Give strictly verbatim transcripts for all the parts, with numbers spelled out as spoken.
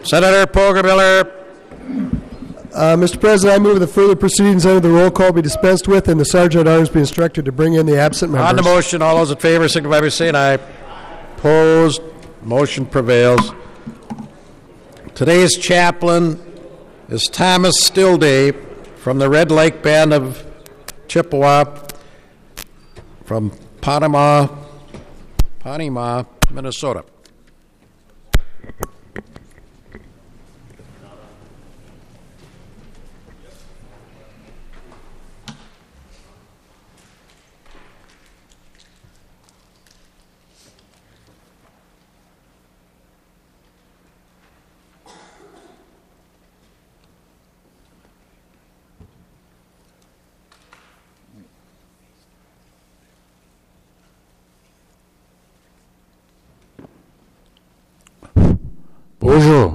Senator Poggebiller. Uh, Mister President, I move that further proceedings under the roll call be dispensed with and the Sergeant at Arms be instructed to bring in the absent members. On the motion, all those in favor signify by saying aye. Opposed, motion prevails. Today's chaplain is Thomas Stillday from the Red Lake Band of Chippewa from Panama, Panama, Minnesota. Bonjour.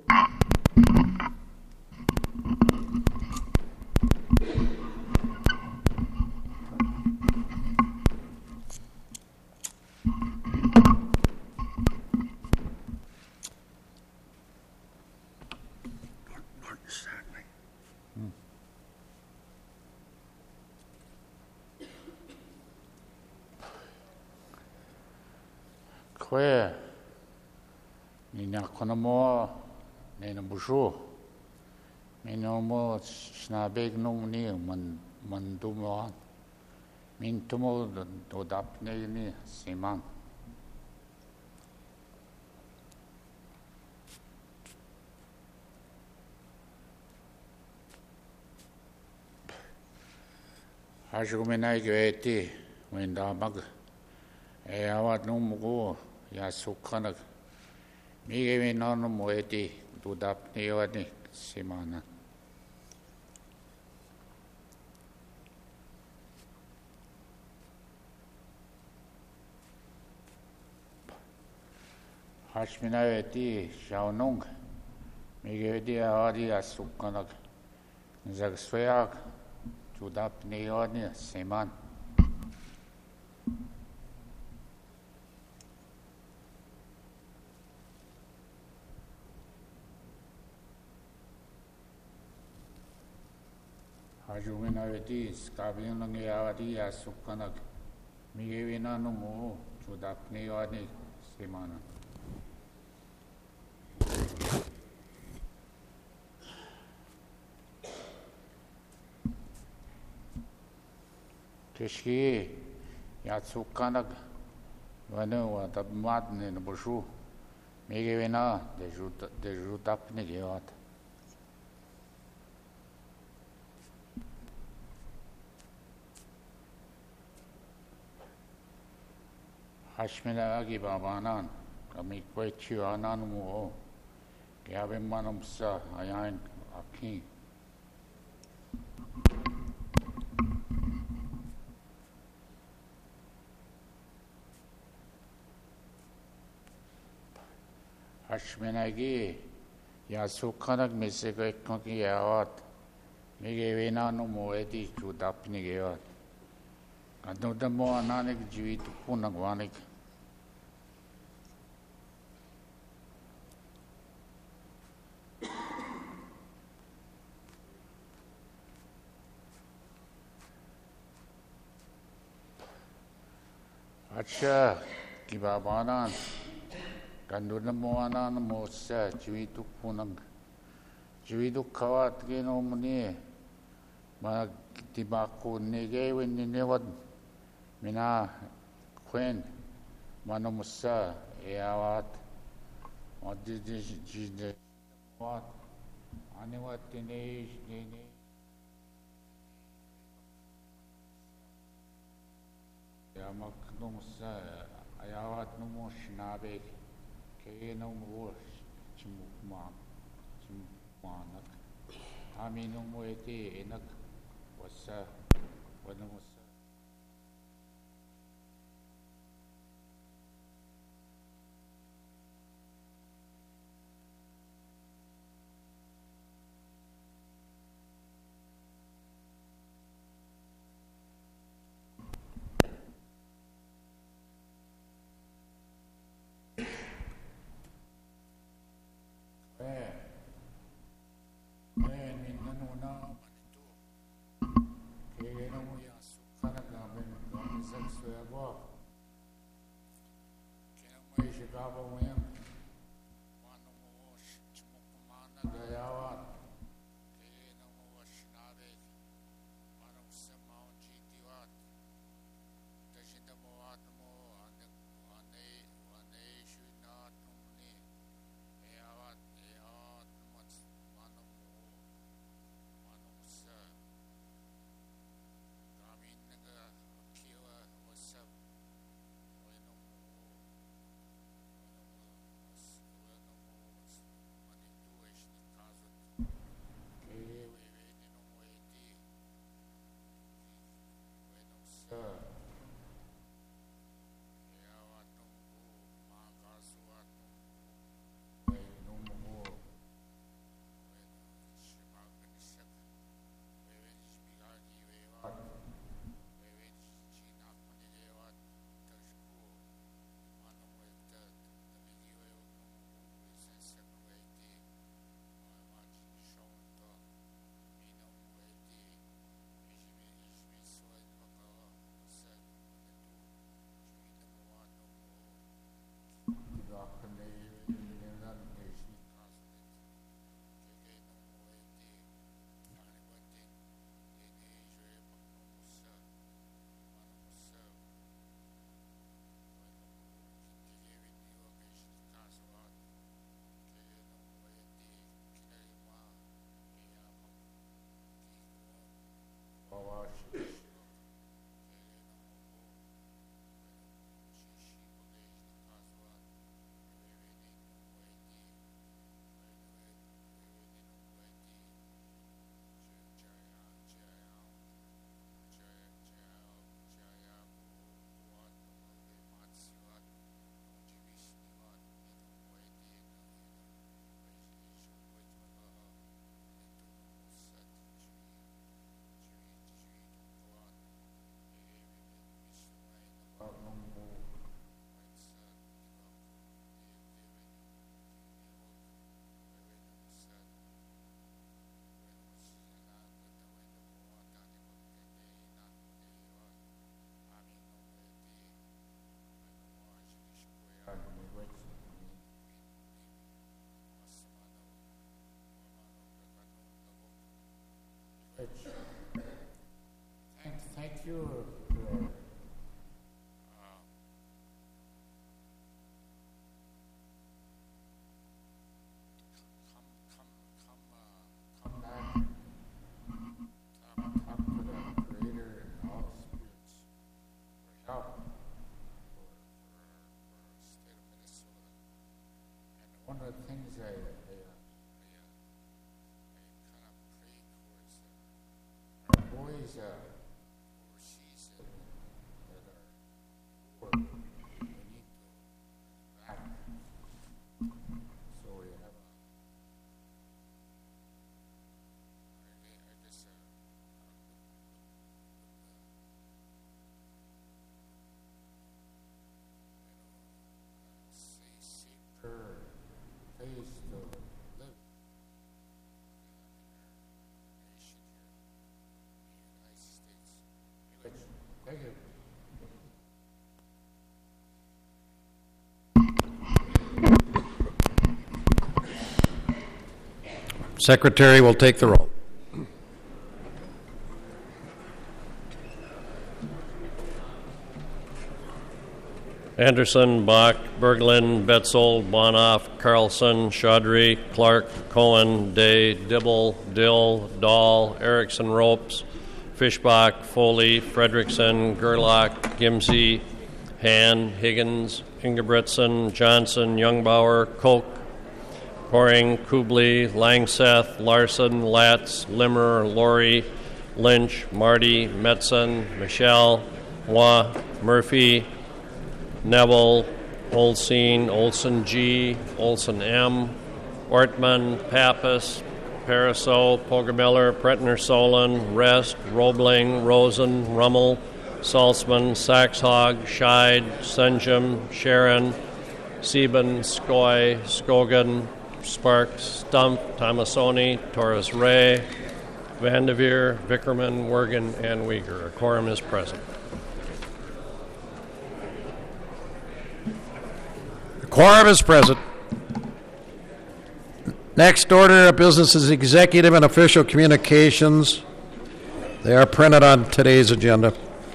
Kwe ni na konamo ne na busho min mo snabeg no ni man man dumo min tumo do dap ne ni siman Haju menai geti when da mag e awat no mo ya sukhanak Mige no moeti do dap ne wani simana Hashmina eti shaunong Mige di awadi asukanak Zagswayak do dap ne wani siman Hajumina vetis, kabiyon ng iawati asukanak, migewina no mo, chudap ni wani simana. Tishki, yatsukanak, wano watabmat ni nabushu, migewina de judap ni gewat. Hashmina agi babanan kami kwe chianan mo gabe manum sa ayan aki Hashmina agi ya sukanak mesego ekki yawat mege venanu mo edi chudapni gewat Ado damo ananik jiwit punang wanik Acha kibabanan kanduna mo anan mo sa jiwituk punang jiwituk kawat gino muni magtibako negewin ninewad mina kwen manomusa eawat odijijide wat anewat tinej nini Yamak nomusa ayawat nomo shnabek kaya nomo chimukman chimukmanak Ami nomo eti enak wasa wanamusa Java Wim, Manamo Chmukumana Gayawat, Kayanamo Shnade, Manam Samao Jitiwat, Tashindamoatamo, Ane, Ane Shunatumni, Ayawat, Ayat, Manamo, Manamusa, Ramin Naga, Kiwa, Wasap. Thank, thank you. For, uh, come, come, come, uh, come back. Talk, talk to the Creator and all spirits for help for, for, for the state of Minnesota. And one of the things I, I, uh, I, uh, I kind of pray towards uh, our boys uh, overseas that, that are poor. We need to back. So we have a. I, I guess uh, uh, say safer place to live uh, in our nation here in the United States. Thank you. Secretary will take the roll. Anderson, Bach, Berglund, Betzel, Bonoff, Carlson, Chaudhry, Clark, Cohen, Day, Dibble, Dill, Dahl, Erickson, Ropes, Fishbach, Foley, Fredrickson, Gerlach, Gimsey, Han, Higgins, Ingebretson, Johnson, Youngbauer, Koch, Coring, Kubley, Langseth, Larson, Latz, Limmer, Laurie, Lynch, Marty, Metzen, Michelle, Moy, Murphy, Neville, Olseen, Olson G, Olson M, Ortman, Pappas, Pariseau, Pogermiller, Pretner Solon, Rest, Roebling, Rosen, Rummel, Salzman, Saxhog, Scheid, Senjum, Sharon, Sieben, Skoy, Skogan, Sparks, Stumpf, Tomasoni, Torres Ray, Vandeveer, Vickerman, Wergen, and Uyghur. A quorum is present. Quorum is present. Next order of business is executive and official communications. They are printed on today's agenda.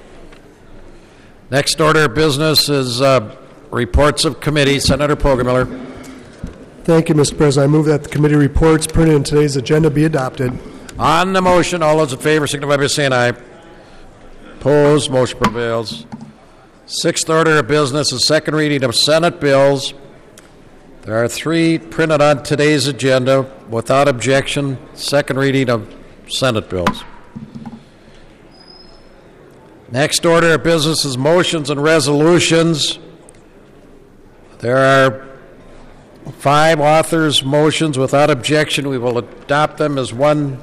Next order of business is uh, reports of committee. Senator Poggemiller. Thank you, Mister President. I move that the committee reports printed in today's agenda be adopted. On the motion, all those in favor signify by saying aye. Opposed, motion prevails. Sixth order of business is second reading of Senate bills. There are three printed on today's agenda. Without objection, second reading of Senate bills. Next order of business is motions and resolutions. There are five authors' motions. Without objection, we will adopt them as one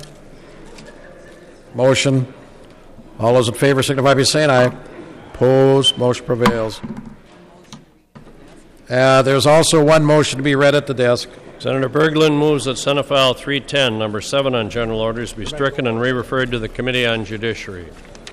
motion. All those in favor signify by saying aye. Opposed, motion prevails. Uh, there's also one motion to be read at the desk. Senator Berglund moves that Senate File three ten, number seven on general orders, be stricken and re-referred to the Committee on Judiciary.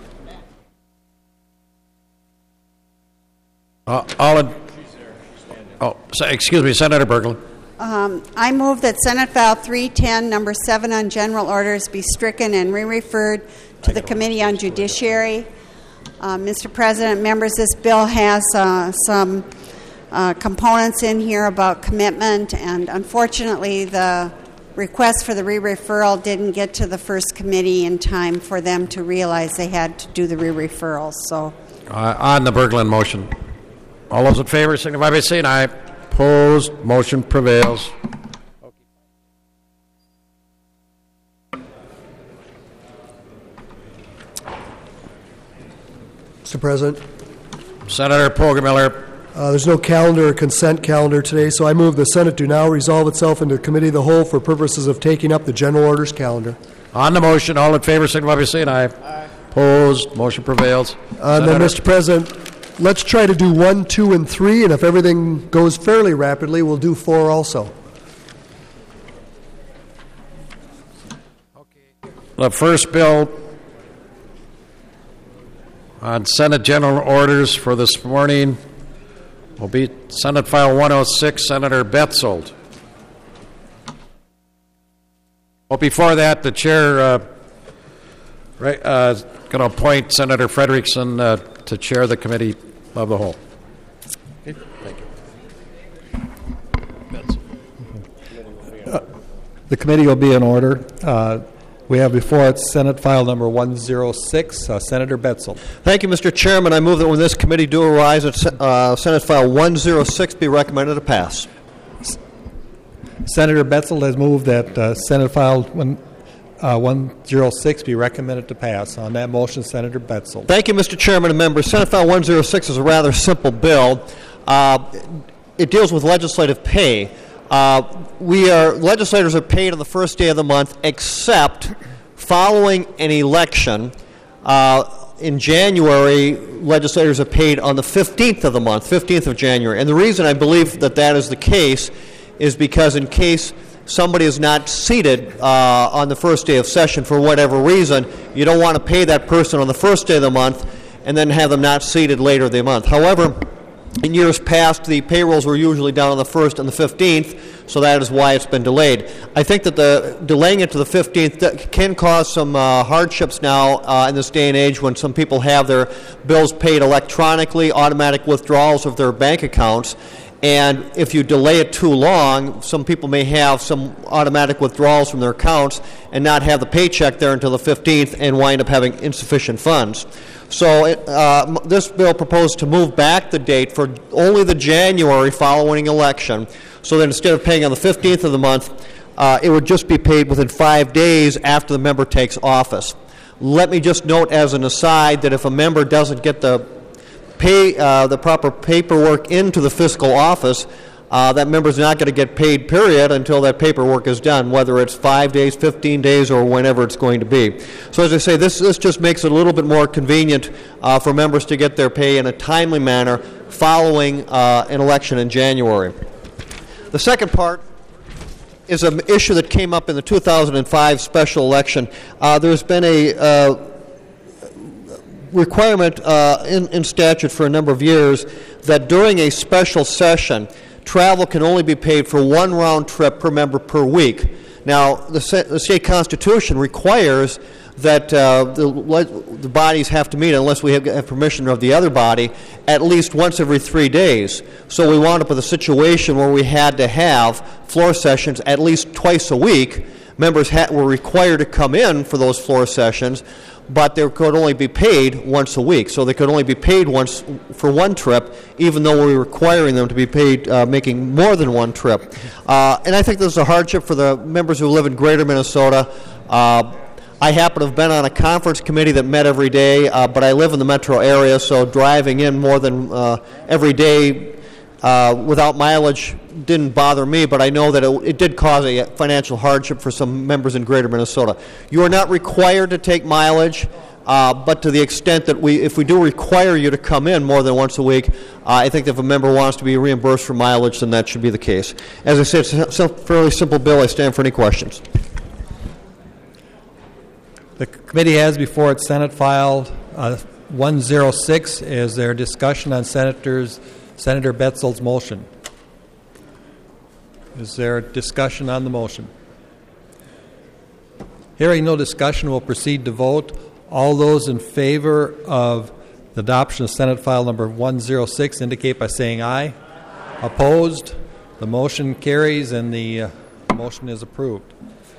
Uh, all in, oh, so, excuse me, Senator Berglund. Um, I move that Senate File three ten, number seven on general orders, be stricken and re-referred to the Committee on Judiciary. Uh, Mister President, members, this bill has uh, some uh, components in here about commitment, and unfortunately the request for the re-referral didn't get to the first committee in time for them to realize they had to do the re-referral. So, Uh, on the Berglund motion. All those in favor signify by saying aye. Opposed, motion prevails. Mister President, Senator Poggemiller. uh, there's no calendar or consent calendar today, so I move the Senate do now resolve itself into Committee of the Whole for purposes of taking up the general orders calendar. On the motion, all in favor signify by saying aye. Aye. Opposed, motion prevails. Uh, and then, Mister President, let's try to do one, two, and three, and if everything goes fairly rapidly, we'll do four also. The first bill on Senate General Orders for this morning will be Senate File one oh six, Senator Betzold. Well, before that, the chair uh, right, uh, is going to appoint Senator Frederickson uh, to chair the Committee of the Whole. Okay, thank you. Uh, the committee will be in order. Uh, we have before it Senate File Number one oh six, uh, Senator Betzold. Thank you, Mister Chairman. I move that when this committee do arise, uh, Senate File one oh six be recommended to pass. S- Senator Betzold has moved that uh, Senate File one, uh, one oh six be recommended to pass. On that motion, Senator Betzold. Thank you, Mister Chairman and members. Senate File one oh six is a rather simple bill. Uh, it deals with legislative pay. Uh, we are legislators are paid on the first day of the month, except following an election. Uh, in January, legislators are paid on the fifteenth of the month, fifteenth of January. And the reason I believe that that is the case is because in case somebody is not seated uh, on the first day of session for whatever reason, you don't want to pay that person on the first day of the month and then have them not seated later in the month. However, in years past, the payrolls were usually done on the first and the fifteenth, so that is why it's been delayed. I think that the delaying it to the fifteenth can cause some uh, hardships now uh, in this day and age when some people have their bills paid electronically, automatic withdrawals of their bank accounts. And if you delay it too long, some people may have some automatic withdrawals from their accounts and not have the paycheck there until the fifteenth and wind up having insufficient funds. So uh, this bill proposed to move back the date for only the January following election, so that instead of paying on the fifteenth of the month, uh, it would just be paid within five days after the member takes office. Let me just note as an aside that if a member doesn't get the pay uh, the proper paperwork into the fiscal office, uh, that member is not going to get paid, period, until that paperwork is done, whether it's five days, fifteen days, or whenever it's going to be. So as I say, this, this just makes it a little bit more convenient uh, for members to get their pay in a timely manner following uh, an election in January. The second part is an issue that came up in the two thousand five special election. Uh, there's been a uh, requirement uh, in, in statute for a number of years that during a special session, travel can only be paid for one round trip per member per week. Now, the, the state constitution requires that uh, the, the bodies have to meet, unless we have, have permission of the other body, at least once every three days. So we wound up with a situation where we had to have floor sessions at least twice a week. Members ha- were required to come in for those floor sessions, but they could only be paid once a week. So they could only be paid once for one trip, even though we were requiring them to be paid uh, making more than one trip. Uh, and I think this is a hardship for the members who live in greater Minnesota. Uh, I happen to have been on a conference committee that met every day, uh, but I live in the metro area, so driving in more than uh, every day uh, without mileage didn't bother me, but I know that it, it did cause a financial hardship for some members in greater Minnesota. You are not required to take mileage, uh, but to the extent that we, if we do require you to come in more than once a week, uh, I think if a member wants to be reimbursed for mileage, then that should be the case. As I said, it's a fairly simple bill. I stand for any questions. The committee has before it Senate File uh, one oh six. Is there discussion on Senators Senator Betzel's motion? Is there discussion on the motion? Hearing no discussion, we'll proceed to vote. All those in favor of the adoption of Senate File number one oh six indicate by saying aye. Aye. Opposed? The motion carries and the uh, motion is approved.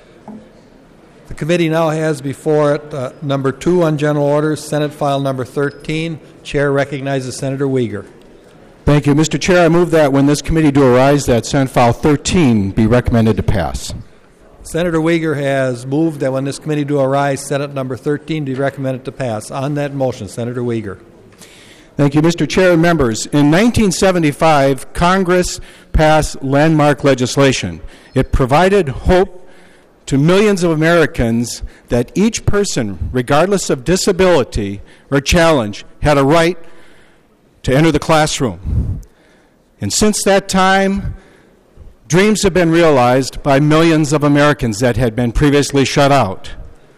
The committee now has before it uh, number two on general orders, Senate File number thirteen. Chair recognizes Senator Uyghur. Thank you, Mister Chair. I move that when this committee do arise, that Senate File thirteen be recommended to pass. Senator Uyghur has moved that when this committee do arise, Senate number thirteen be recommended to pass. On that motion, Senator Uyghur. Thank you, Mister Chair and members. In nineteen seventy-five, Congress passed landmark legislation. It provided hope to millions of Americans that each person, regardless of disability or challenge, had a right to enter the classroom. And since that time, dreams have been realized by millions of Americans that had been previously shut out.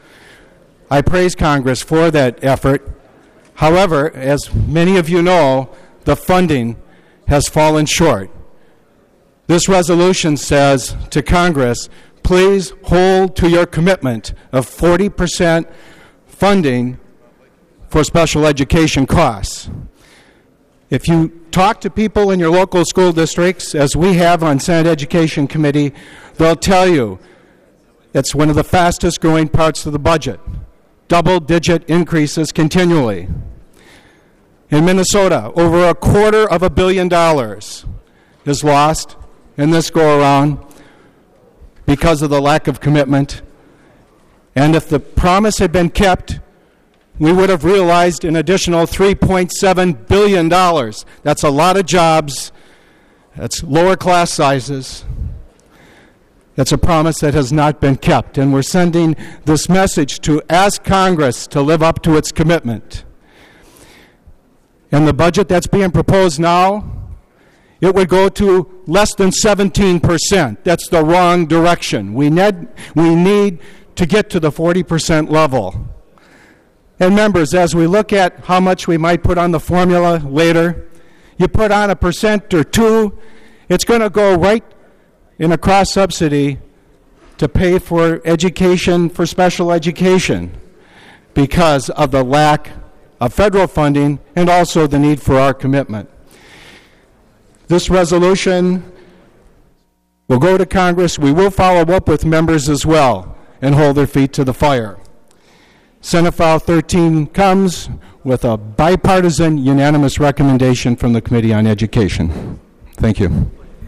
I praise Congress for that effort. However, as many of you know, the funding has fallen short. This resolution says to Congress, please hold to your commitment of forty percent funding for special education costs. If you talk to people in your local school districts, as we have on Senate Education Committee, they'll tell you it's one of the fastest growing parts of the budget. Double-digit increases continually. In Minnesota, over a quarter of a billion dollars is lost in this go-around because of the lack of commitment. And if the promise had been kept, we would have realized an additional three point seven billion dollars. That's a lot of jobs. That's lower class sizes. That's a promise that has not been kept. And we're sending this message to ask Congress to live up to its commitment. And the budget that's being proposed now, it would go to less than seventeen percent. That's the wrong direction. We need, we need to get to the forty percent level. And members, as we look at how much we might put on the formula later, you put on a percent or two, it's going to go right in a cross-subsidy to pay for education, for special education, because of the lack of federal funding and also the need for our commitment. This resolution will go to Congress. We will follow up with members as well and hold their feet to the fire. Senate File thirteen comes with a bipartisan, unanimous recommendation from the Committee on Education. Thank you.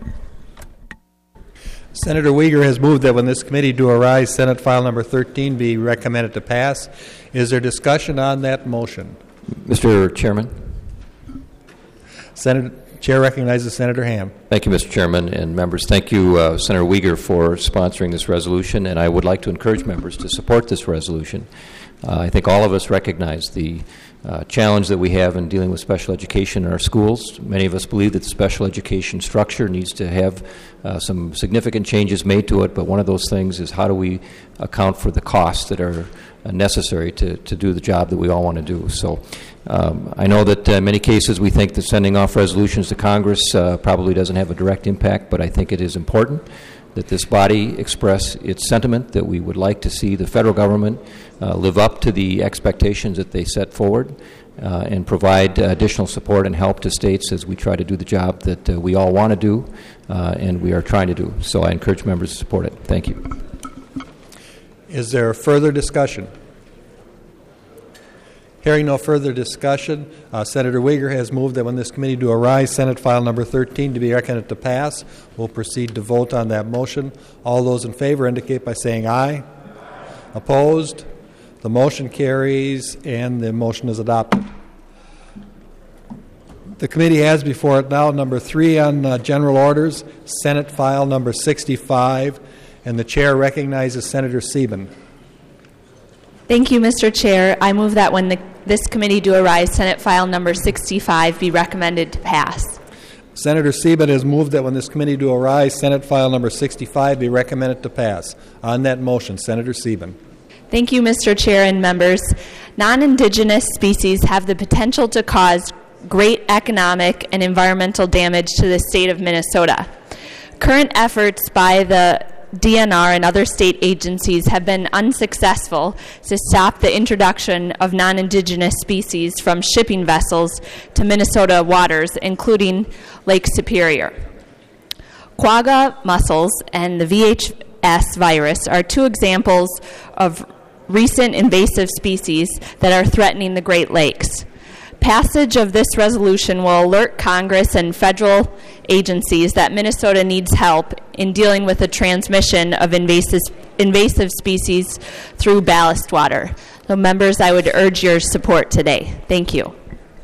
Senator Uyghur has moved that when this committee do arise, Senate File number thirteen be recommended to pass. Is there discussion on that motion? Mister Chairman. Senator Chair recognizes Senator Ham. Thank you, Mister Chairman and members. Thank you, uh, Senator Uyghur, for sponsoring this resolution, and I would like to encourage members to support this resolution. Uh, I think all of us recognize the uh, challenge that we have in dealing with special education in our schools. Many of us believe that the special education structure needs to have uh, some significant changes made to it, but one of those things is how do we account for the costs that are uh, necessary to, to do the job that we all want to do. So um, I know that in many cases we think that sending off resolutions to Congress uh, probably doesn't have a direct impact, but I think it is important that this body express its sentiment that we would like to see the federal government uh, live up to the expectations that they set forward uh, and provide uh, additional support and help to states as we try to do the job that uh, we all want to do uh, and we are trying to do. So I encourage members to support it. Thank you. Is there further discussion? Hearing no further discussion, uh, Senator Uyghur has moved that when this committee do arise, Senate File Number thirteen to be recommended to pass. We'll proceed to vote on that motion. All those in favor indicate by saying aye. Aye. Opposed? The motion carries and the motion is adopted. The committee has before it now number three on uh, general orders, Senate File Number sixty-five, and the chair recognizes Senator Sieben. Thank you, Mister Chair. I move that when the, this committee do arise, Senate File Number sixty-five be recommended to pass. Senator Sieben has moved that when this committee do arise, Senate File Number sixty-five be recommended to pass. On that motion, Senator Sieben. Thank you, Mister Chair and members. Non-Indigenous species have the potential to cause great economic and environmental damage to the state of Minnesota. Current efforts by the D N R and other state agencies have been unsuccessful to stop the introduction of non-Indigenous species from shipping vessels to Minnesota waters, including Lake Superior. Quagga mussels and the V H S virus are two examples of recent invasive species that are threatening the Great Lakes. Passage of this resolution will alert Congress and federal agencies that Minnesota needs help in dealing with the transmission of invasive, invasive species through ballast water. So, members, I would urge your support today. Thank you.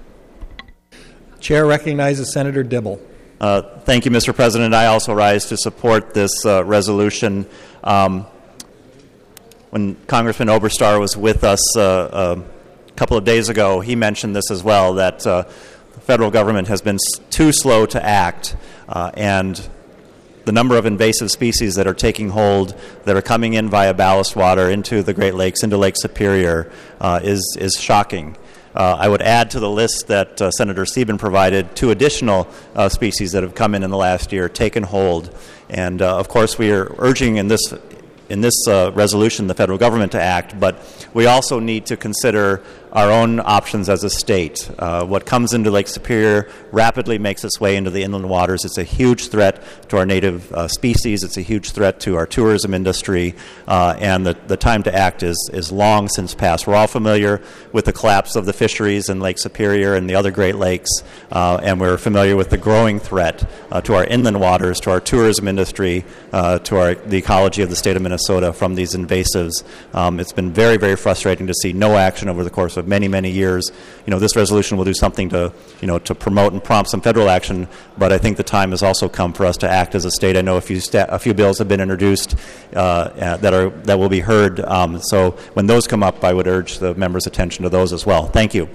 Chair recognizes Senator Dibble. Uh, thank you, Mister President. I also rise to support this uh, resolution. Um, when Congressman Oberstar was with us uh, uh, a couple of days ago, he mentioned this as well, that uh, the federal government has been s- too slow to act, uh, and the number of invasive species that are taking hold, that are coming in via ballast water into the Great Lakes, into Lake Superior, uh, is, is shocking. Uh, I would add to the list that uh, Senator Sieben provided two additional uh, species that have come in in the last year, taken hold. And, uh, of course, we are urging in this in this uh, resolution the federal government to act, but we also need to consider our own options as a state. Uh, what comes into Lake Superior rapidly makes its way into the inland waters. It's a huge threat to our native uh, species. It's a huge threat to our tourism industry, uh, and the, the time to act is, is long since past. We're all familiar with the collapse of the fisheries in Lake Superior and the other Great Lakes, uh, and we're familiar with the growing threat uh, to our inland waters, to our tourism industry, uh, to our, the ecology of the state of Minnesota from these invasives. Um, it's been very, very frustrating to see no action over the course of many, many years. You know, this resolution will do something to, you know, to promote and prompt some federal action, but I think the time has also come for us to act as a state. I know a few sta- a few bills have been introduced uh, uh, that are that will be heard. Um, so when those come up, I would urge the members' attention to those as well. Thank you.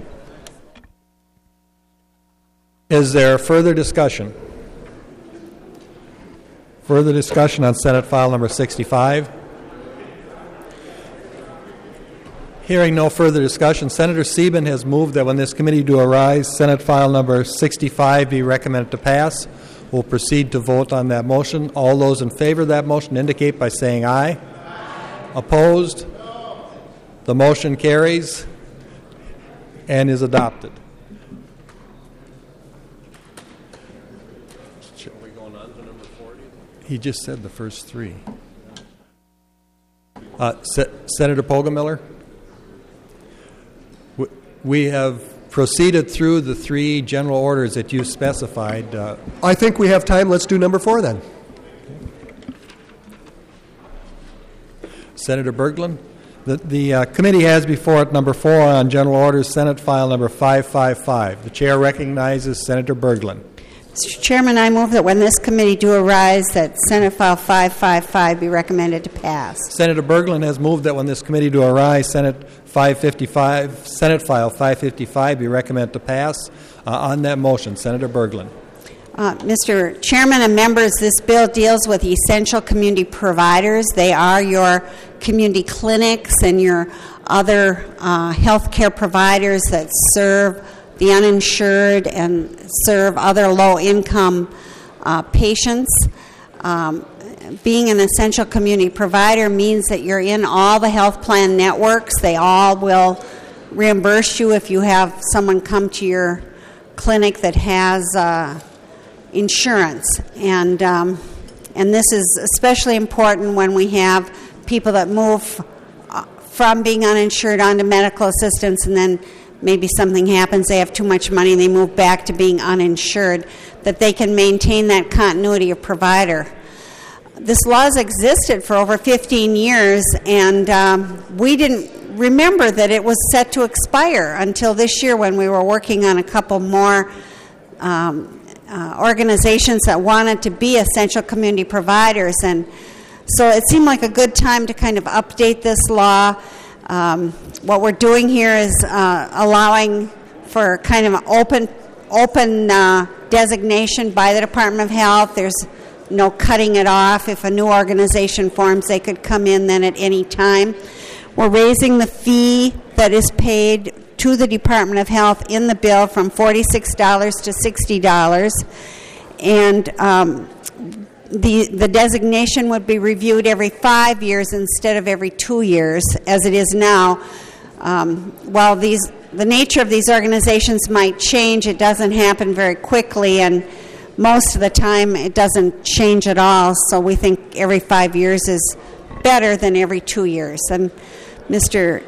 Is there further discussion? Further discussion on Senate File Number sixty-five? Hearing no further discussion, Senator Sieben has moved that when this committee do arise, Senate File Number sixty-five be recommended to pass. We'll proceed to vote on that motion. All those in favor of that motion indicate by saying aye. Aye. Opposed? No. The motion carries and is adopted. Are we going on to number forty? He just said the first three. Uh, Se- Senator Poggemiller? We have proceeded through the three general orders that you specified. Uh, I think we have time. Let's do number four then. Senator Berglund? The, the uh, committee has before it number four on general orders, Senate File Number five five five. The chair recognizes Senator Berglund. Mister Chairman, I move that when this committee do arise, that Senate File five fifty-five be recommended to pass. Senator Berglund has moved that when this committee do arise, Senate five fifty-five, Senate File five fifty-five be recommended to pass. Uh, on that motion, Senator Berglund. Uh, Mister Chairman and members, this bill deals with essential community providers. They are your community clinics and your other uh, health care providers that serve the uninsured and serve other low-income uh, patients. Um, being an essential community provider means that you're in all the health plan networks. They all will reimburse you if you have someone come to your clinic that has uh, insurance. And, um, and this is especially important when we have people that move uh, from being uninsured onto medical assistance, and then maybe something happens, they have too much money, and they move back to being uninsured, that they can maintain that continuity of provider. This law has existed for over fifteen years, and um, we didn't remember that it was set to expire until this year when we were working on a couple more um, uh, organizations that wanted to be essential community providers. And so it seemed like a good time to kind of update this law. Um, what we're doing here is uh, allowing for kind of an open, open uh, designation by the Department of Health. There's no cutting it off. If a new organization forms, they could come in then at any time. We're raising the fee that is paid to the Department of Health in the bill from forty-six dollars to sixty dollars. And um, The, the designation would be reviewed every five years instead of every two years, as it is now. Um, while these, the nature of these organizations might change, it doesn't happen very quickly, and most of the time it doesn't change at all. So we think every five years is better than every two years. And Mister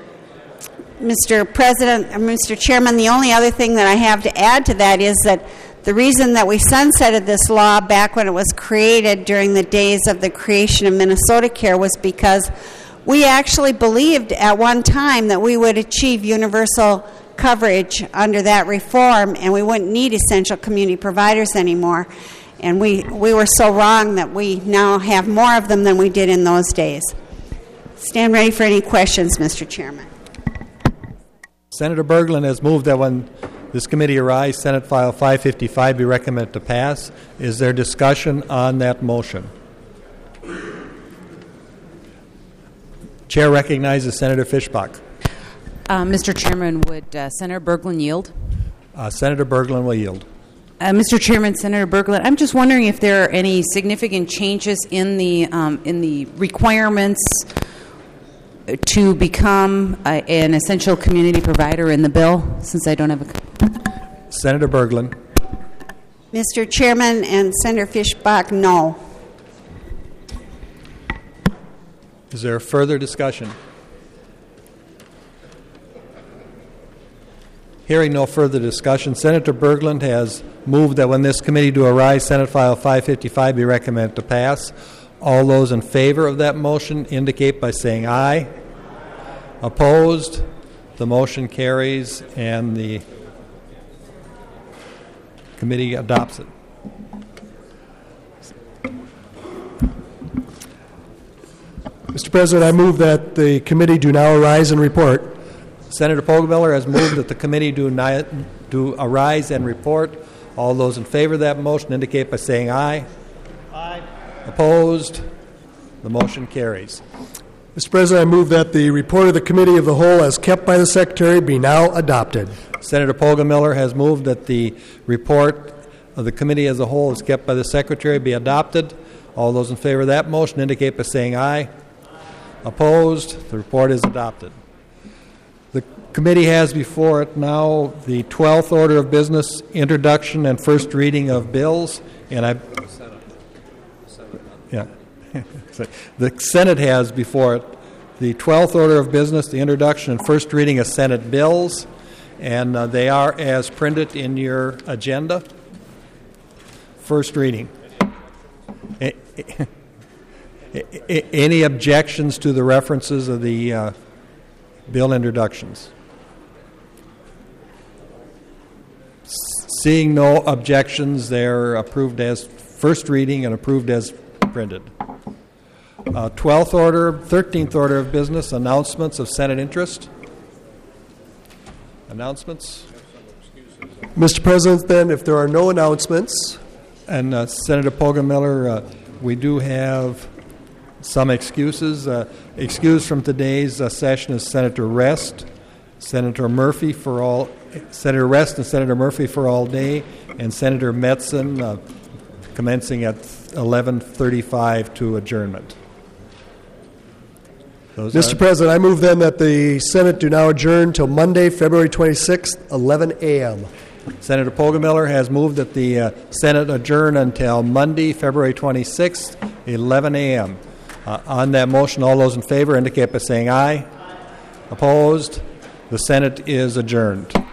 Mister President, or Mister Chairman, the only other thing that I have to add to that is that the reason that we sunsetted this law back when it was created during the days of the creation of Minnesota Care was because we actually believed at one time that we would achieve universal coverage under that reform, and we wouldn't need essential community providers anymore. And we, we were so wrong that we now have more of them than we did in those days. Stand ready for any questions, Mister Chairman. Senator Berglund has moved that when this committee arise, Senate File five fifty-five be recommended to pass. Is there discussion on that motion? Chair recognizes Senator Fischbach. Uh, Mister Chairman, would uh, Senator Berglund yield? Uh, Senator Berglund will yield. Uh, Mister Chairman, Senator Berglund, I'm just wondering if there are any significant changes in the um, in the requirements to become uh, an essential community provider in the bill, since I don't have a... Senator Berglund. Mister Chairman and Senator Fischbach, no. Is there further discussion? Hearing no further discussion, Senator Berglund has moved that when this committee do arise, Senate File five fifty-five be recommended to pass. All those in favor of that motion indicate by saying aye. Opposed? The motion carries and the committee adopts it. Mister President, I move that the committee do now arise and report. Senator Poggemiller has moved that the committee do, ni- do arise and report. All those in favor of that motion indicate by saying aye. Aye. Opposed? The motion carries. Mister President, I move that the report of the Committee of the Whole as kept by the Secretary be now adopted. Senator Poggemiller has moved that the report of the committee as a whole as kept by the Secretary be adopted. All those in favor of that motion indicate by saying aye. Aye. Opposed? The report is adopted. The committee has before it now the twelfth order of business, introduction and first reading of bills, and I... Yeah. The Senate has before it the twelfth order of business, the introduction and first reading of Senate bills, and uh, they are as printed in your agenda. First reading. Any objections to the references of the uh, bill introductions? Seeing no objections, they're approved as first reading and approved as printed. Uh, twelfth order, thirteenth order of business, announcements of Senate interest. Announcements? Mister President, then, if there are no announcements. And uh, Senator Pogemiller, uh, we do have some excuses. Uh, excused from today's uh, session is Senator Rest, Senator Murphy for all, Senator Rest and Senator Murphy for all day, and Senator Metzen uh, commencing at eleven thirty-five to adjournment. Those Mister are- President, I move then that the Senate do now adjourn till Monday, February twenty-sixth, eleven a.m. Senator Pogemiller has moved that the uh, Senate adjourn until Monday, February twenty-sixth, eleven a.m. Uh, on that motion, all those in favor indicate by saying aye. Opposed? The Senate is adjourned.